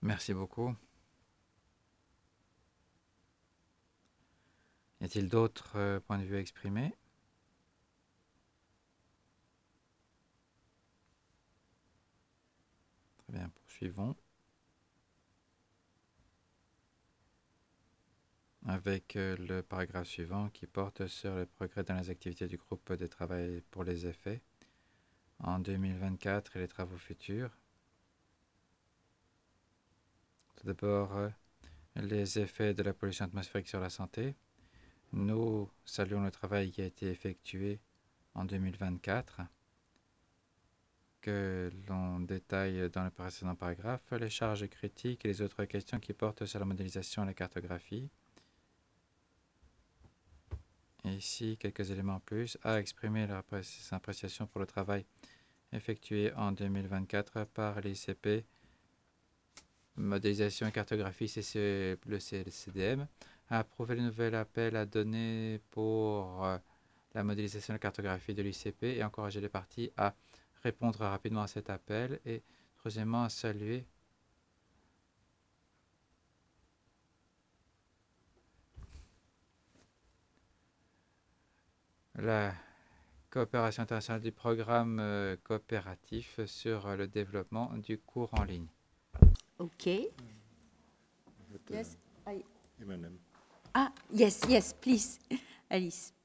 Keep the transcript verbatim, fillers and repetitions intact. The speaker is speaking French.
Merci beaucoup. Y a-t-il d'autres euh, points de vue à exprimer? Très bien, poursuivons avec euh, le paragraphe suivant qui porte sur le progrès dans les activités du groupe de travail pour les effets en deux mille vingt-quatre et les travaux futurs. Tout d'abord, euh, les effets de la pollution atmosphérique sur la santé. Nous saluons le travail qui a été effectué en deux mille vingt-quatre, que l'on détaille dans le précédent paragraphe, les charges critiques et les autres questions qui portent sur la modélisation et la cartographie. Et ici, quelques éléments en plus à exprimer leur appréciation pour le travail effectué en deux mille vingt-quatre par l'I C P, modélisation et cartographie, C C, le C D M, a approuvé le nouvel appel à données pour euh, la modélisation et la cartographie de l'I C P et encourager les parties à répondre rapidement à cet appel et troisièmement à saluer la coopération internationale du programme euh, coopératif sur euh, le développement du cours en ligne. Okay. But, uh, Yes. I... Eminem. Ah, yes, yes, please, Alice.